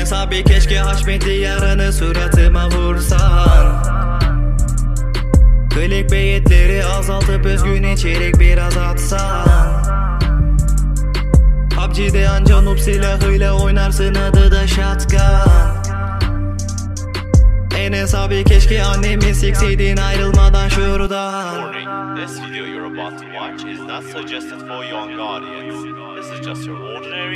Enes abi keşke Haşmetli yaranı suratıma vursan. Clickbaitleri azaltıp özgün içerik biraz atsan. PUBG'de anca noob silahıyla oynarsın, adı da shotgun. Enes abi keşke annemi sikseydin ayrılmadan şuradan. Warning, this video you're about to watch is not suggested for young audience. This is just your ordinary